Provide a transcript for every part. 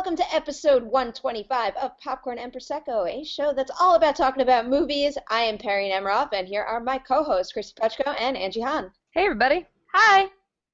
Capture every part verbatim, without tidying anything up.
welcome to episode one twenty-five of Popcorn and Prosecco, a show that's all about talking about movies. I am Perry Nemiroff, and here are my co-hosts, Chrissy Pechko and Angie Hahn. Hey, everybody. Hi.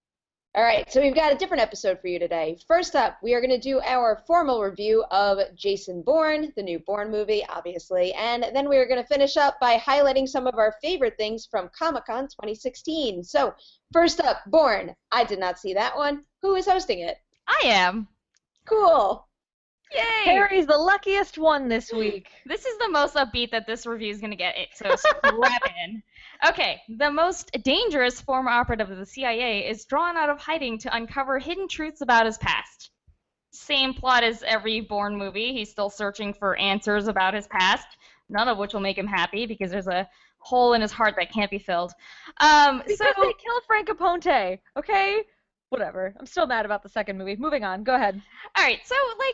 All right, so we've got a different episode for you today. First up, we are going to do our formal review of Jason Bourne, the new Bourne movie, obviously, and then we are going to finish up by highlighting some of our favorite things from Comic-Con twenty sixteen. So, first up, Bourne. I did not see that one. Who is hosting it? I am. Cool. Yay! Harry's the luckiest one this week. This is the most upbeat that this review is going to get, so strap in. Okay, the most dangerous former operative of the C I A is drawn out of hiding to uncover hidden truths about his past. Same plot as every Bourne movie. He's still searching for answers about his past, none of which will make him happy because there's a hole in his heart that can't be filled. Um, because so they killed Frank Aponte, okay? Whatever. I'm still mad about the second movie. Moving on. Go ahead. All right, so, like,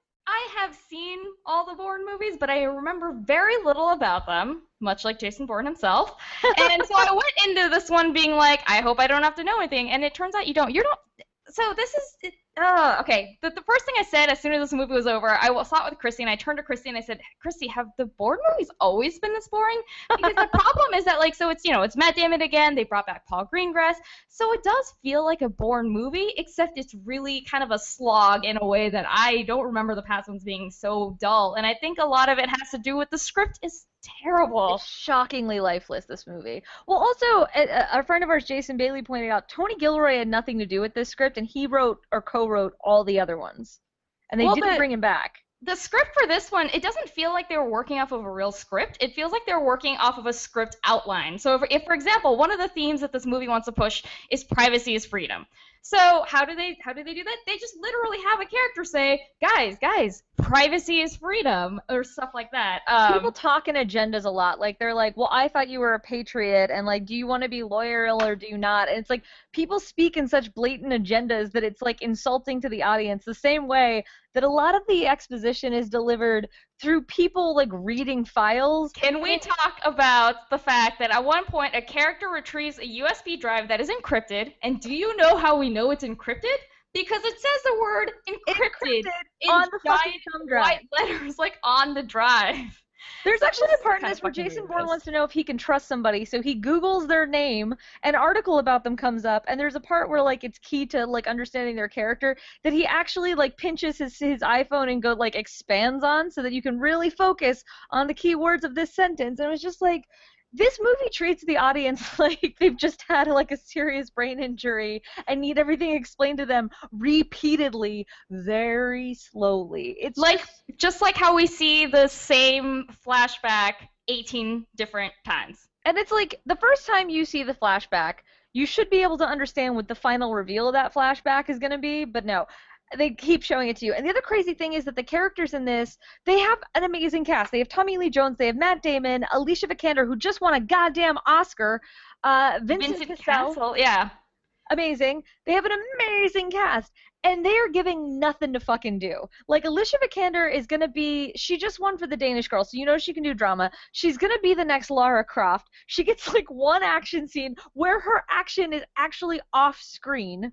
I have seen all the Bourne movies, but I remember very little about them, much like Jason Bourne himself. And so I went into this one being like, I hope I don't have to know anything, and it turns out you don't. You don't. So this is, it, uh, okay, the, the first thing I said as soon as this movie was over, I saw it with Christy, and I turned to Christy and I said, Christy, have the Bourne movies always been this boring? Because the problem is that, like, so it's, you know, it's Matt Damon again, they brought back Paul Greengrass, so it does feel like a Bourne movie, except it's really kind of a slog in a way that I don't remember the past ones being so dull, and I think a lot of it has to do with the script is terrible. It's shockingly lifeless, this movie. Well, also, a, a friend of ours, Jason Bailey, pointed out Tony Gilroy had nothing to do with this script, and he wrote or co-wrote all the other ones. And they well, didn't the, bring him back. The script for this one, it doesn't feel like they were working off of a real script. It feels like they're working off of a script outline. So if, if, for example, one of the themes that this movie wants to push is privacy is freedom. So how do they how do they do that? They just literally have a character say, guys, guys, privacy is freedom, or stuff like that. Um, People talk in agendas a lot. Like, they're like, well, I thought you were a patriot, and, like, do you want to be loyal or do you not? And it's like, people speak in such blatant agendas that it's, like, insulting to the audience, the same way that a lot of the exposition is delivered through people, like, reading files. Can we talk about the fact that at one point a character retrieves a U S B drive that is encrypted, and do you know how we know it's encrypted? Because it says the word encrypted, encrypted in on the giant fucking thumb drive. white letters, like, on the drive. There's So actually this a part is in kind this of where fucking Jason Bourne ludicrous. wants to know if he can trust somebody, so he Googles their name, an article about them comes up, and there's a part where, like, it's key to, like, understanding their character that he actually, like, pinches his his iPhone and go, like, expands on so that you can really focus on the key words of this sentence. And it was just like, this movie treats the audience like they've just had, like, a serious brain injury and need everything explained to them repeatedly, very slowly. It's Like, just, just like how we see the same flashback eighteen different times. and it's like, the first time you see the flashback, you should be able to understand what the final reveal of that flashback is going to be, but no. They keep showing it to you. And the other crazy thing is that the characters in this, they have an amazing cast. They have Tommy Lee Jones, they have Matt Damon, Alicia Vikander, who just won a goddamn Oscar, uh, Vincent, Vincent Cassel, Cassel, yeah. amazing. They have an amazing cast. And they are giving nothing to fucking do. Like, Alicia Vikander is going to be, she just won for The Danish Girl, so you know she can do drama. She's going to be the next Lara Croft. She gets, like, one action scene where her action is actually off screen.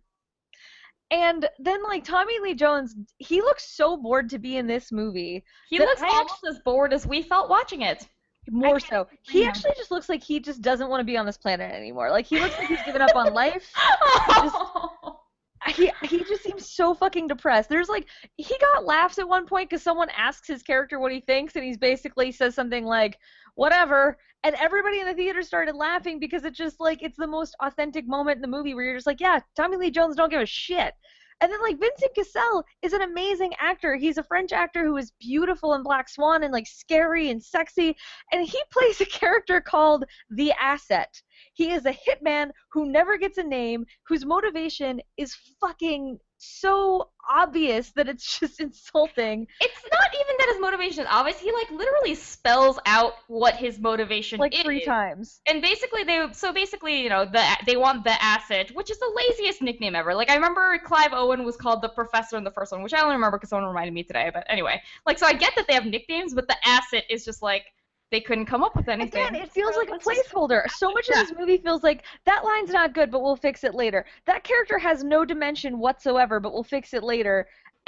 And then, like, Tommy Lee Jones, he looks so bored to be in this movie. He that looks I almost as bored as we felt watching it. More so. He him. actually just looks like he just doesn't want to be on this planet anymore. Like, he looks like he's given up on life. Just- He he just seems so fucking depressed. There's, like, he got laughs at one point because someone asks his character what he thinks, and he's basically says something like, whatever, and everybody in the theater started laughing because it's just, like, it's the most authentic moment in the movie where you're just like, yeah, Tommy Lee Jones don't give a shit. And then, like, Vincent Cassel is an amazing actor. He's a French actor who is beautiful in Black Swan and, like, scary and sexy, and he plays a character called The Asset. He is a hitman who never gets a name, whose motivation is fucking so obvious that it's just insulting. It's not even that his motivation is obvious. He, like, literally spells out what his motivation Like, is. three times. And basically, they so basically, you know, the they want the asset, which is the laziest nickname ever. Like, I remember Clive Owen was called the Professor in the first one, which I only remember because someone reminded me today. But anyway, like, so I get that they have nicknames, but the asset is just like, they couldn't come up with anything. Again, it feels So like a it's just- placeholder. So much of Yeah. this movie feels like, that line's not good, but we'll fix it later. That character has no dimension whatsoever, but we'll fix it later. And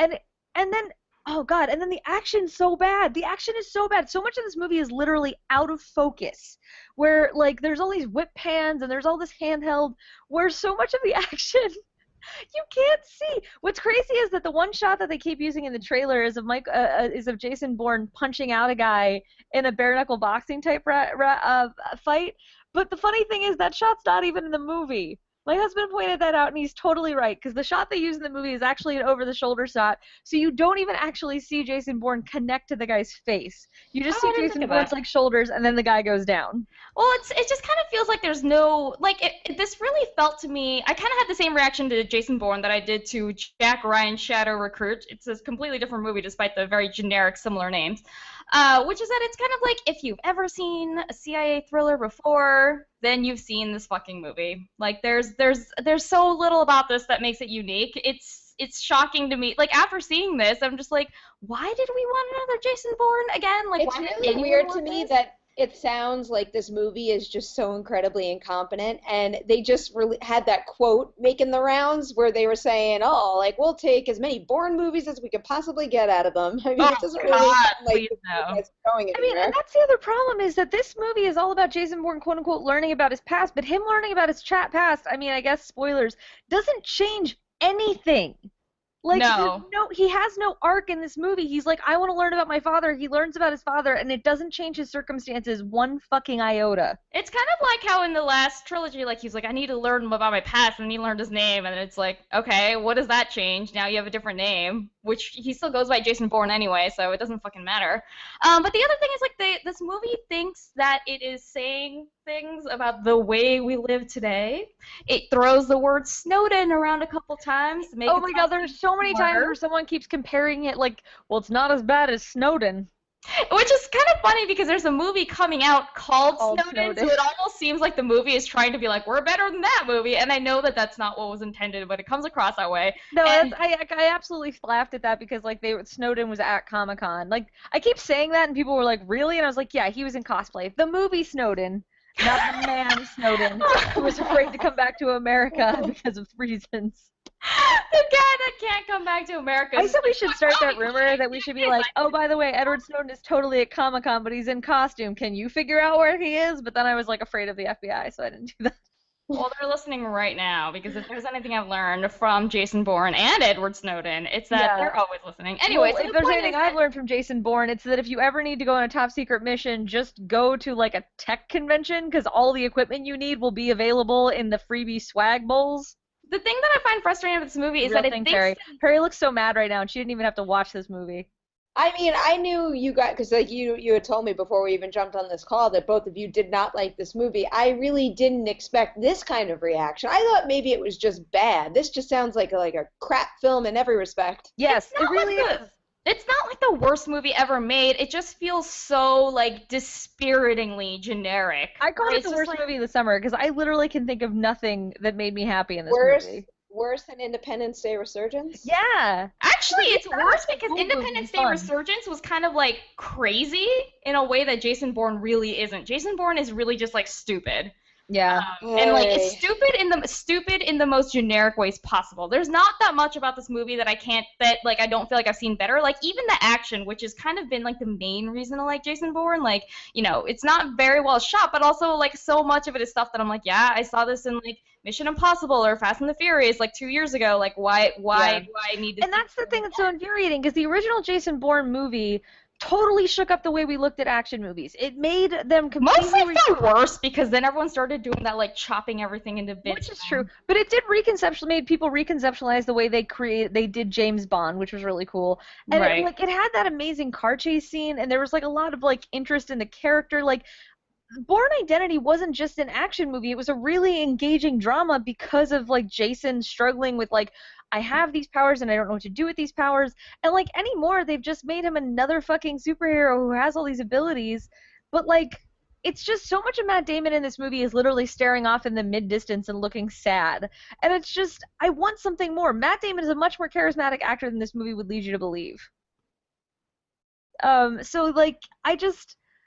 And then, oh god, and then the action's so bad. The action is so bad. So much of this movie is literally out of focus. Where, like, there's all these whip pans and there's all this handheld, where so much of the action you can't see. What's crazy is that the one shot that they keep using in the trailer is of Mike, uh, uh, is of Jason Bourne punching out a guy in a bare knuckle boxing type ra- ra- uh, fight. But the funny thing is that shot's not even in the movie. My husband pointed that out, and he's totally right, because the shot they use in the movie is actually an over-the-shoulder shot, so you don't even actually see Jason Bourne connect to the guy's face. You just Oh, I see didn't Jason think of Bourne's that. like shoulders, and then the guy goes down. Well, it's it just kind of feels like there's no like it, it- this really felt to me. I kind of had the same reaction to Jason Bourne that I did to Jack Ryan's Shadow Recruit. It's a completely different movie despite the very generic similar names. Uh, which is that it's kind of like if you've ever seen a C I A thriller before, then you've seen this fucking movie. Like there's there's there's so little about this that makes it unique. It's it's shocking to me. Like after seeing this, I'm just like, why did we want another Jason Bourne again? Like It's why did really anyone weird to want me this? that it sounds like this movie is just so incredibly incompetent, and they just really had that quote making the rounds where they were saying, "Oh, like we'll take as many Bourne movies as we could possibly get out of them." I mean, Oh, it doesn't really God, sound like please this no. movie is going I mean, anywhere. and that's the other problem is that this movie is all about Jason Bourne, quote unquote, learning about his past, but him learning about his chat past, I mean, I guess spoilers, doesn't change anything. Like, No. there's no, he has no arc in this movie. He's like, I want to learn about my father. He learns about his father, and it doesn't change his circumstances one fucking iota. It's kind of like how in the last trilogy, like he's like, I need to learn about my past, and then he learned his name, and it's like, okay, what does that change? Now you have a different name, which he still goes by Jason Bourne anyway, so it doesn't fucking matter. Um, but the other thing is like, they, this movie thinks that it is saying things about the way we live today. It throws the word Snowden around a couple times. To make Oh it my sound god, there's so many times smarter. where someone keeps comparing it like, well, it's not as bad as Snowden. Which is kind of funny because there's a movie coming out called, Called Snowden, Snowden. so it almost seems like the movie is trying to be like, we're better than that movie, and I know that that's not what was intended, but it comes across that way. No, And- that's, I I absolutely laughed at that because like they Snowden was at Comic Con. Like I keep saying that and people were like, really? And I was like, yeah, he was in cosplay. The movie Snowden, not the man Snowden, who was afraid to come back to America because of reasons. The guy that can't come back to America. I is said we like, should start that "Oh, rumor that we should be like, oh, by the way, Edward Snowden is totally at Comic Con, but he's in costume. Can you figure out where he is? But then I was like afraid of the F B I, so I didn't do that. Well, they're listening right now because if there's anything I've learned from Jason Bourne and Edward Snowden, it's that Yeah. they're always listening. Anyway, Well, so if the there's point anything is I've that- learned from Jason Bourne, it's that if you ever need to go on a top secret mission, just go to like a tech convention because all the equipment you need will be available in the freebie swag bowls. the thing that I find frustrating with this movie is Real that it thing, thinks Perry. Perry looks so mad right now, and she didn't even have to watch this movie. I mean, I knew you got, because like you you had told me before we even jumped on this call that both of you did not like this movie. I really didn't expect this kind of reaction. I thought maybe it was just bad. This just sounds like a, like a crap film in every respect. Yes, It's it not really like is. the, It's not like the worst movie ever made. It just feels so like dispiritingly generic. I called it It's the just worst like- movie of the summer because I literally can think of nothing that made me happy in this Worse, movie. worse than Independence Day Resurgence. Yeah. Actually, Well, it's yeah, worse the because whole movie Independence was Day fun. Resurgence was kind of like crazy in a way that Jason Bourne really isn't. Jason Bourne is really just like stupid. Yeah. Um, and like it's Hey. stupid in the stupid in the most generic ways possible. There's not that much about this movie that I can't that like I don't feel like I've seen better. Like even the action, which has kind of been like the main reason I like Jason Bourne. Like you know, it's not very well shot, but also like so much of it is stuff that I'm like, yeah, I saw this in like Mission Impossible or Fast and the Furious like two years ago. Like why why Yeah. do I need to? And see that's the this thing that's so infuriating because the original Jason Bourne movie totally shook up the way we looked at action movies. It made them completely Mostly re- for worse because then everyone started doing that like chopping everything into bits. which is thing. true, but it did reconceptualize made people reconceptualize the way they create they did James Bond, which was really cool. And Right. it, like it had that amazing car chase scene, and there was like a lot of like interest in the character. Like Bourne Identity wasn't just an action movie; it was a really engaging drama because of like Jason struggling with like I have these powers and I don't know what to do with these powers. And like anymore, they've just made him another fucking superhero who has all these abilities. But like, it's just so much of Matt Damon in this movie is literally staring off in the mid-distance and looking sad. And it's just, I want something more. Matt Damon is a much more charismatic actor than this movie would lead you to believe. Um, so like, I just,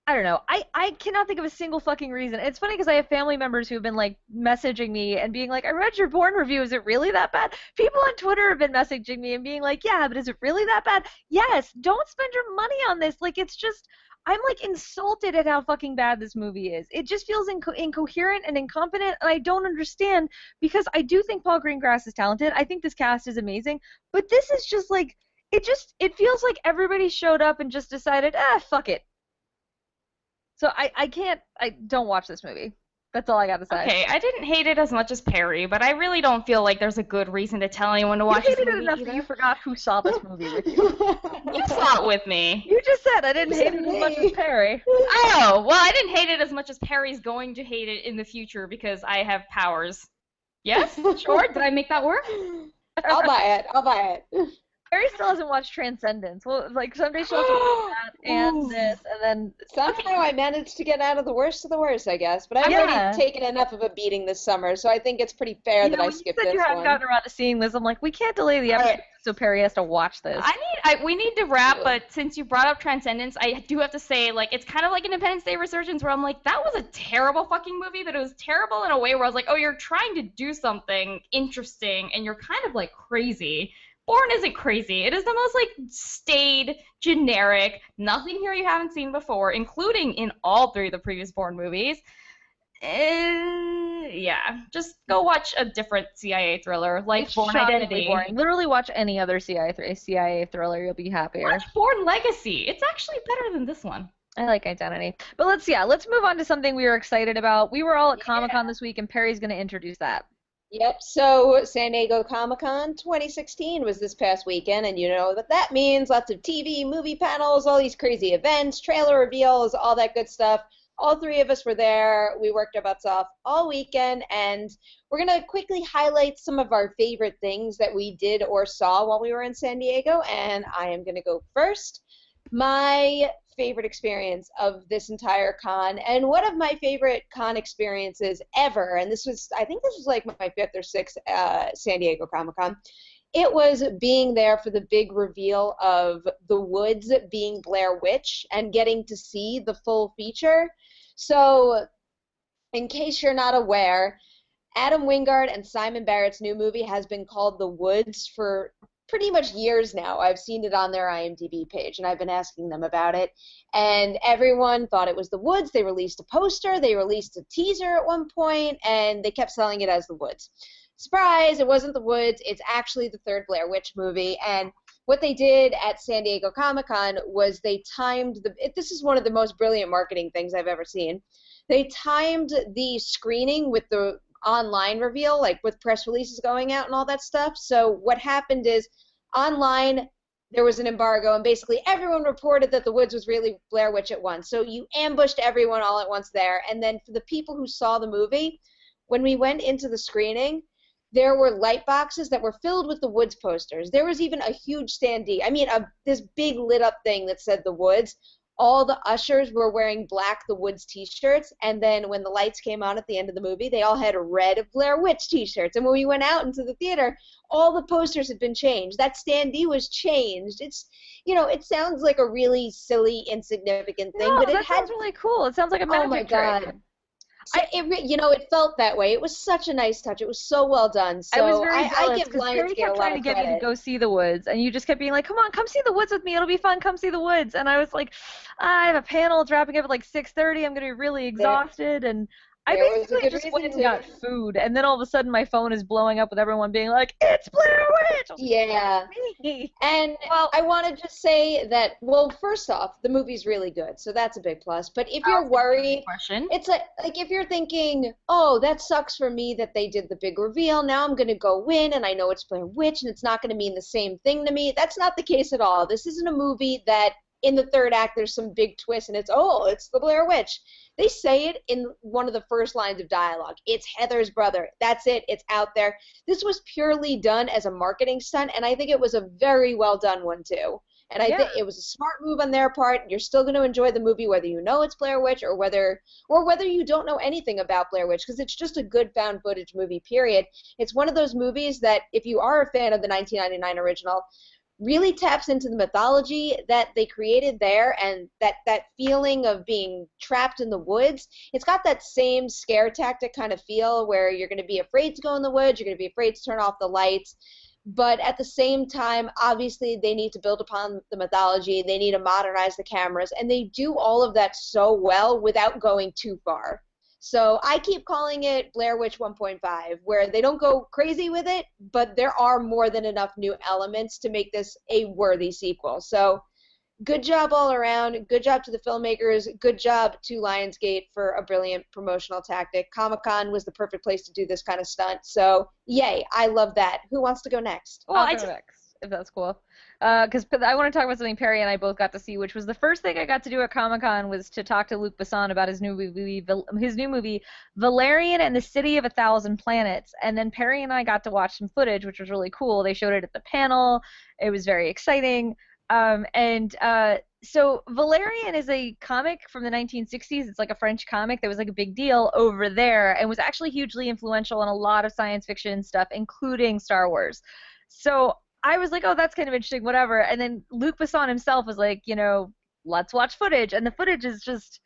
I don't know. I, I cannot think of a single fucking reason. It's funny because I have family members who have been like messaging me and being like, I read your Bourne review. Is it really that bad? People on Twitter have been messaging me and being like, yeah, but is it really that bad? Yes. Don't spend your money on this. Like, it's just, I'm like insulted at how fucking bad this movie is. It just feels inco- incoherent and incompetent, and I don't understand because I do think Paul Greengrass is talented. I think this cast is amazing, but this is just like, it just, it feels like everybody showed up and just decided, ah, fuck it. So I, I can't, I don't watch this movie. That's all I got to say. Okay, I didn't hate it as much as Perry, but I really don't feel like there's a good reason to tell anyone to watch you this hated movie it enough either. that you forgot who saw this movie with you. You saw it with me. You just said I didn't hate it as much as Perry. Oh, well, I didn't hate it as much as Perry's going to hate it in the future because I have powers. Yes? Sure? Did I make that work? I'll buy it. I'll buy it. Perry still hasn't watched Transcendence. Well, like someday she'll have to watch that and Ooh. this, and then Somehow I managed to get out of the worst of the worst, I guess. But I've Yeah. already taken enough of a beating this summer, so I think it's pretty fair you that know, I when you skipped said this you haven't one. gotten around to seeing this. I'm like, we can't delay the All episode right. so Perry has to watch this. I need, I, we need to wrap, but since you brought up Transcendence, I do have to say, like, it's kind of like Independence Day Resurgence, where I'm like, that was a terrible fucking movie, but it was terrible in a way where I was like, oh, you're trying to do something interesting, and you're kind of, like, crazy. Bourne isn't crazy. It is the most, like, staid, generic, nothing here you haven't seen before, including in all three of the previous Bourne movies. And, yeah, just go watch a different C I A thriller, like It's Bourne shockingly Identity. boring. Literally watch any other C I A, C I A thriller, you'll be happier. Watch Bourne Legacy. It's actually better than this one. I like Identity. But let's, yeah, let's move on to something we were excited about. We were all at Comic-Con this week, and Perry's going to introduce that. Yep, so San Diego Comic-Con twenty sixteen was this past weekend, and you know what that means. Lots of T V, movie panels, all these crazy events, trailer reveals, all that good stuff. All three of us were there. We worked our butts off all weekend, and we're going to quickly highlight some of our favorite things that we did or saw while we were in San Diego, and I am going to go first. My favorite experience of this entire con, and one of my favorite con experiences ever, and this was, I think this was like my fifth or sixth uh, San Diego Comic-Con, it was being there for the big reveal of The Woods being Blair Witch and getting to see the full feature. So, in case you're not aware, Adam Wingard and Simon Barrett's new movie has been called The Woods for pretty much years now. I've seen it on their I M D B page, and I've been asking them about it. And everyone thought it was The Woods. They released a poster, they released a teaser at one point, and they kept selling it as The Woods. Surprise, it wasn't The Woods. It's actually the third Blair Witch movie. And what they did at San Diego Comic-Con was they timed the, it, this is one of the most brilliant marketing things I've ever seen. They timed the screening with the online reveal, like with press releases going out and all that stuff. So what happened is online there was an embargo, and basically everyone reported that The Woods was really Blair Witch at once. So you ambushed everyone all at once there. And then for the people who saw the movie, when we went into the screening, there were light boxes that were filled with The Woods posters. There was even a huge standee. I mean, a, this big lit up thing that said The Woods. All the ushers were wearing black The Woods t-shirts, and then when the lights came on at the end of the movie, they all had red Blair Witch t-shirts. And when we went out into the theater, all the posters had been changed. That standee was changed. It's, you know, it sounds like a really silly, insignificant thing, No, but it that had. sounds really cool. It sounds like a magic Oh my trick. god. So it, re- you know, it felt that way. It was such a nice touch. It was so well done. So I was very I, jealous I give because Perry Lionsgate a kept lot trying to of get me credit. to go see The Woods, and you just kept being like, come on, come see The Woods with me. It'll be fun. Come see The Woods. And I was like, I have a panel. It's wrapping up at like six thirty. I'm going to be really exhausted. And I there was a basically good just reason went and to. got food. And then all of a sudden my phone is blowing up with everyone being like, it's Blair Witch. I was like, Yeah. me. And Well- I want to just say that, well, first off, the movie's really good, so that's a big plus. But if you're worried, Question. it's like, like if you're thinking, oh, that sucks for me that they did the big reveal, now I'm going to go in and I know it's Blair Witch and it's not going to mean the same thing to me. That's not the case at all. This isn't a movie that in the third act there's some big twist and it's, oh, it's the Blair Witch. They say it in one of the first lines of dialogue. It's Heather's brother. That's it. It's out there. This was purely done as a marketing stunt, and I think it was a very well done one, too. And I Yeah. think it was a smart move on their part. You're still going to enjoy the movie whether you know it's Blair Witch or whether or whether you don't know anything about Blair Witch, because it's just a good found footage movie, period. It's one of those movies that if you are a fan of the nineteen ninety-nine original, really taps into the mythology that they created there, and that, that feeling of being trapped in the woods. It's got that same scare tactic kind of feel where you're going to be afraid to go in the woods, you're going to be afraid to turn off the lights, but at the same time, obviously, they need to build upon the mythology, they need to modernize the cameras, and they do all of that so well without going too far. So I keep calling it Blair Witch one point five, where they don't go crazy with it, but there are more than enough new elements to make this a worthy sequel. So good job all around. Good job to the filmmakers. Good job to Lionsgate for a brilliant promotional tactic. Comic-Con was the perfect place to do this kind of stunt. So yay, I love that. Who wants to go next? Well, I'll I go just... next, if that's cool. Because uh, I want to talk about something Perry and I both got to see, which was the first thing I got to do at Comic-Con was to talk to Luc Besson about his new movie, his new movie, Valerian and the City of a Thousand Planets. And then Perry and I got to watch some footage, which was really cool. They showed it at the panel. It was very exciting. Um, and uh, so Valerian is a comic from the nineteen sixties. It's like a French comic that was like a big deal over there and was actually hugely influential in a lot of science fiction stuff, including Star Wars. So I was like, oh, that's kind of interesting, whatever. And then Luc Besson himself was like, you know, let's watch footage. And the footage is just,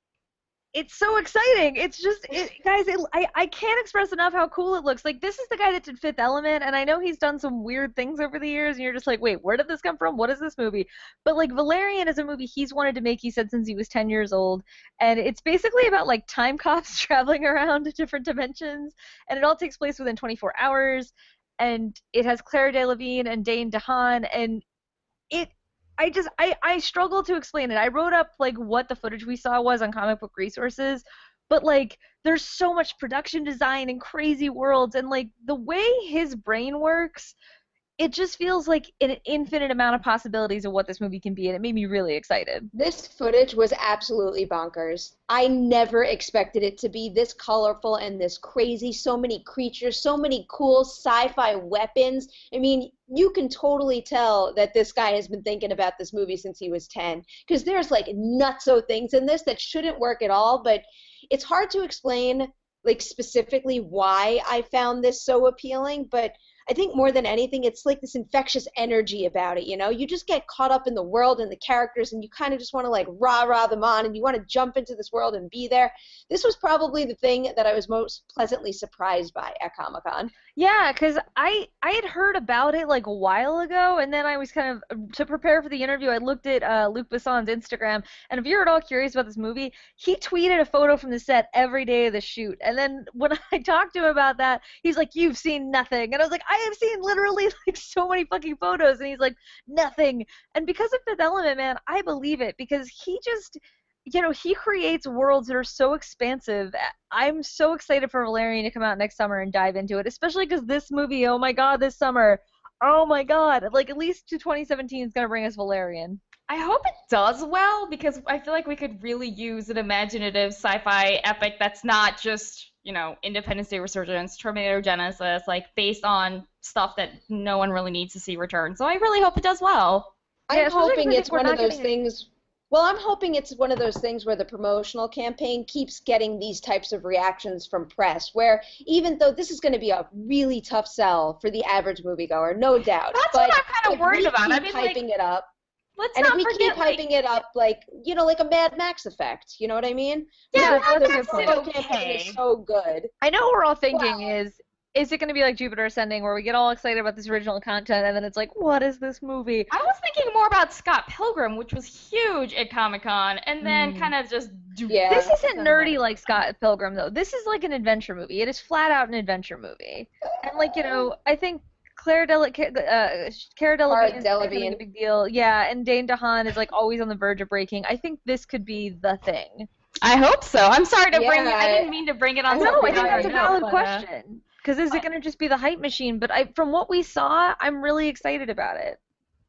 it's so exciting. It's just, it, guys, it, I, I can't express enough how cool it looks. Like, this is the guy that did Fifth Element, and I know he's done some weird things over the years, and you're just like, wait, where did this come from? What is this movie? But, like, Valerian is a movie he's wanted to make, he said, since he was ten years old. And it's basically about, like, time cops traveling around different dimensions, and it all takes place within twenty-four hours. And it has Claire Delevingne and Dane DeHaan, and it, I just, I, I struggle to explain it. I wrote up, like, what the footage we saw was on Comic Book Resources, but, like, there's so much production design and crazy worlds, and, like, the way his brain works, it just feels like an infinite amount of possibilities of what this movie can be, and it made me really excited. This footage was absolutely bonkers. I never expected it to be this colorful and this crazy, so many creatures, so many cool sci-fi weapons. I mean, you can totally tell that this guy has been thinking about this movie since he was ten, because there's like nutso things in this that shouldn't work at all, but it's hard to explain like specifically why I found this so appealing, but I think more than anything, it's like this infectious energy about it, you know? You just get caught up in the world and the characters, and you kind of just want to, like, rah-rah them on, and you want to jump into this world and be there. This was probably the thing that I was most pleasantly surprised by at Comic-Con. Yeah, because I, I had heard about it, like, a while ago, and then I was kind of, to prepare for the interview, I looked at uh, Luc Besson's Instagram, and if you're at all curious about this movie, he tweeted a photo from the set every day of the shoot, and then when I talked to him about that, he's like, you've seen nothing, and I was like, I have seen literally like so many fucking photos, and he's like, nothing. And because of Fifth Element, man, I believe it, because he just, you know, he creates worlds that are so expansive. I'm so excited for Valerian to come out next summer and dive into it, especially because this movie, oh my god, this summer, oh my god, like at least to twenty seventeen is going to bring us Valerian. I hope it does well, because I feel like we could really use an imaginative sci-fi epic that's not just, you know, Independence Day Resurgence, Terminator Genesis, like based on stuff that no one really needs to see return. So I really hope it does well. I'm yeah, hoping it's one of those things. Well, I'm hoping it's one of those things where the promotional campaign keeps getting these types of reactions from press, where even though this is going to be a really tough sell for the average moviegoer, no doubt. That's but what I'm kind of worried about. I mean, hyping like, it up. Let's and not if we forget, keep like, hyping it up, like, you know, like a Mad Max effect, you know what I mean? Yeah, the, the, the promo okay. campaign is so good. I know what we're all thinking wow. is, is it going to be like Jupiter Ascending, where we get all excited about this original content, and then it's like, what is this movie? I was thinking more about Scott Pilgrim, which was huge at Comic-Con, and then mm. kind of just... Yeah. This isn't nerdy like Scott Pilgrim, though. This is like an adventure movie. It is flat out an adventure movie. And, like, you know, I think... Claire Del uh, Cara Delevingne is a big deal. Yeah, and Dane DeHaan is like always on the verge of breaking. I think this could be the thing. I hope so. I'm sorry to yeah, bring it. I didn't mean to bring it on. No, I think that's a valid but, question. Because is it going to just be the hype machine? But I, from what we saw, I'm really excited about it.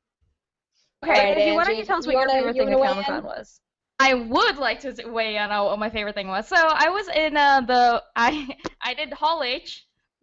Okay, right, Angie, why don't you tell us what your favorite thing at Comic-Con was? I would like to weigh in on what my favorite thing was. So I was in uh, the I I did Hall H.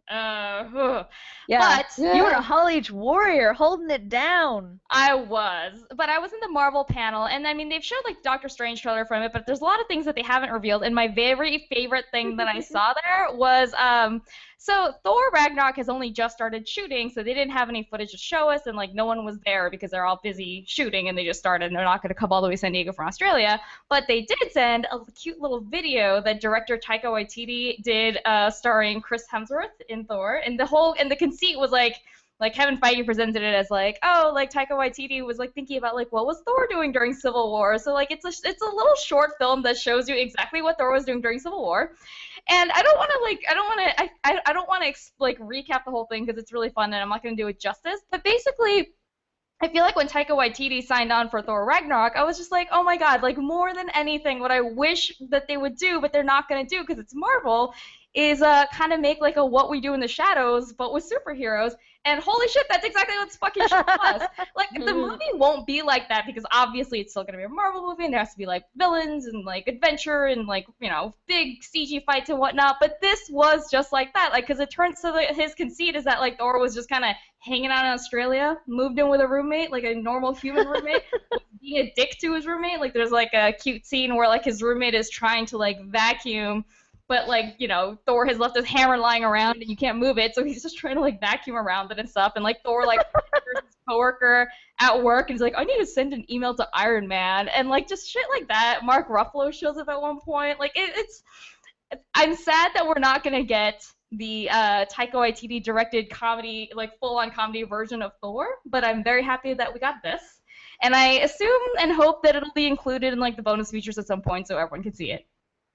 Uh, yeah, but you were a Hall H warrior, holding it down. I was, but I was in the Marvel panel, and I mean, they've showed like Doctor Strange trailer from it, but there's a lot of things that they haven't revealed. And my very favorite thing that I saw there was, um, So Thor Ragnarok has only just started shooting, so they didn't have any footage to show us, and like no one was there because they're all busy shooting and they just started and they're not going to come all the way to San Diego from Australia. But they did send a cute little video that director Taika Waititi did, uh, starring Chris Hemsworth in Thor, and the whole and the conceit was like. Like, Kevin Feige presented it as, like, oh, like, Taika Waititi was, like, thinking about, like, what was Thor doing during Civil War? So, like, it's a, it's a little short film that shows you exactly what Thor was doing during Civil War. And I don't want to, like, I don't want to, I, I, I don't want to, like, recap the whole thing because it's really fun and I'm not going to do it justice. But basically, I feel like when Taika Waititi signed on for Thor Ragnarok, I was just like, oh, my God, like, more than anything, what I wish that they would do, but they're not going to do because it's Marvel, is uh, kind of make, like, a What We Do in the Shadows, but with superheroes. And holy shit, that's exactly what this fucking show was. Like, the movie won't be like that because obviously it's still going to be a Marvel movie and there has to be, like, villains and, like, adventure and, like, you know, big C G fights and whatnot. But this was just like that. Like, because it turns to the, his conceit is that, like, Thor was just kind of hanging out in Australia, moved in with a roommate, like a normal human roommate, being a dick to his roommate. Like, there's, like, a cute scene where, like, his roommate is trying to, like, vacuum. But, like, you know, Thor has left his hammer lying around and you can't move it, so he's just trying to, like, vacuum around it and stuff. And, like, Thor, like, his coworker at work and he's like, I need to send an email to Iron Man. And, like, just shit like that. Mark Ruffalo shows up at one point. Like, it, it's... I'm sad that we're not going to get the uh, Taika Waititi directed comedy, like, full-on comedy version of Thor, but I'm very happy that we got this. And I assume and hope that it'll be included in, like, the bonus features at some point so everyone can see it.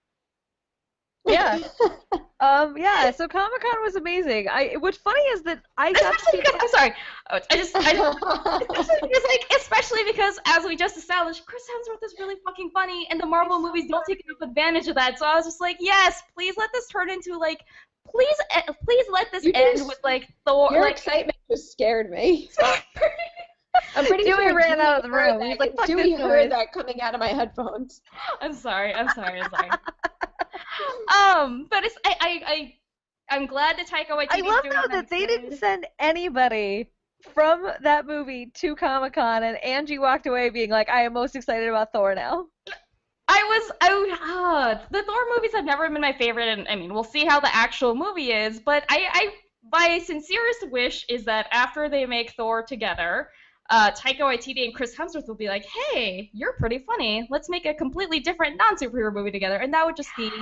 Yeah. um. Yeah. So Comic Con was amazing. I. What's funny is that I got to see. Because, I'm sorry. I just. I just especially because, like, especially because, as we just established, Chris Hemsworth is really fucking funny, and the Marvel movies don't take enough advantage of that. So I was just like, yes, please let this turn into like, please, uh, please let this you end just, with like Thor. Your like, excitement just scared me. I'm pretty Dewey sure ran Dewey out of the room. That, He's like, fuck Dewey this heard noise. that coming out of my headphones. I'm sorry. I'm sorry. I'm sorry. um, but it's I I I I'm glad that Taika Waititi. I love though that they didn't send anybody from that movie to Comic Con, and Angie walked away being like, I am most excited about Thor now. I was, I, uh, the Thor movies have never been my favorite, and I mean, we'll see how the actual movie is, but I, I, my sincerest wish is that after they make Thor together, uh, Taika Waititi and Chris Hemsworth will be like, hey, you're pretty funny, let's make a completely different non-superhero movie together, and that would just be,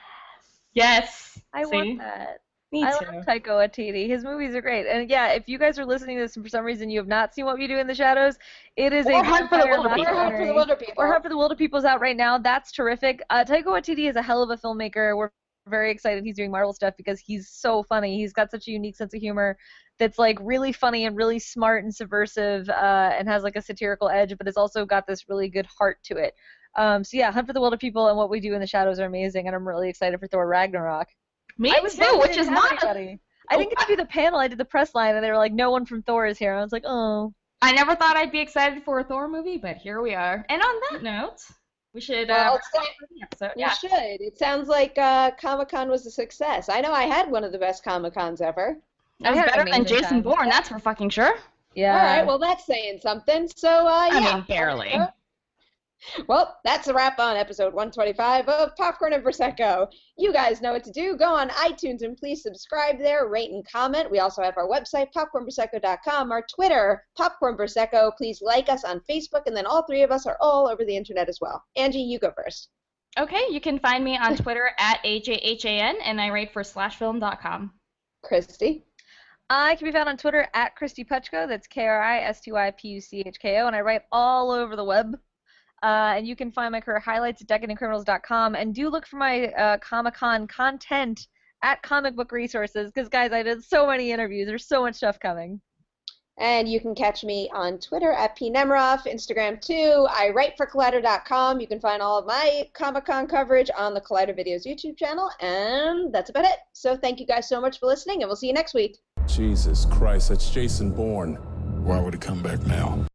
yes. I see? want that. Me I too. love Taika Waititi. His movies are great. And yeah, if you guys are listening to this and for some reason you have not seen What We Do in the Shadows, it is Or a Hunt for the vampire Wilder People. Or Hunt for the Wilder People. Or Hunt for the Wilder People's out right now. That's terrific. Uh, Taika Waititi is a hell of a filmmaker. We're very excited he's doing Marvel stuff because he's so funny. He's got such a unique sense of humor that's like really funny and really smart and subversive uh, and has like a satirical edge, but it's also got this really good heart to it. Um, so yeah, Hunt for the Wilder People and What We Do in the Shadows are amazing, and I'm really excited for Thor Ragnarok. Me I was too, which is not. Anybody. I didn't get to do the panel. I did the press line, and they were like, "No one from Thor is here." I was like, "Oh." I never thought I'd be excited for a Thor movie, but here we are. And on that note, we should. Well, Uh, it's time- the episode. We Yeah. should. It sounds like uh, Comic-Con was a success. I know I had one of the best Comic-Cons ever. That was I had better an than amazing Jason time. Bourne. That's for fucking sure. Yeah. All right, well, that's saying something. So, uh, yeah. I mean, barely. Well, that's a wrap on episode one twenty-five of Popcorn and Prosecco. You guys know what to do. Go on iTunes and please subscribe there, rate and comment. We also have our website, popcorn prosecco dot com, our Twitter, Popcorn Prosecco. Please like us on Facebook, and then all three of us are all over the internet as well. Angie, you go first. Okay, you can find me on Twitter at A J H A N, and I write for slash film dot com. Christy. I can be found on Twitter at Christy Puchko. That's K R I S T Y P U C H K O, and I write all over the web. Uh, and you can find my career highlights at decadent criminals dot com, and do look for my uh, Comic-Con content at Comic Book Resources, because, guys, I did so many interviews. There's so much stuff coming. And you can catch me on Twitter at P Nemiroff, Instagram too. I write for Collider dot com. You can find all of my Comic-Con coverage on the Collider Videos YouTube channel, and that's about it. So thank you guys so much for listening, and we'll see you next week. Jesus Christ, that's Jason Bourne. Why would he come back now?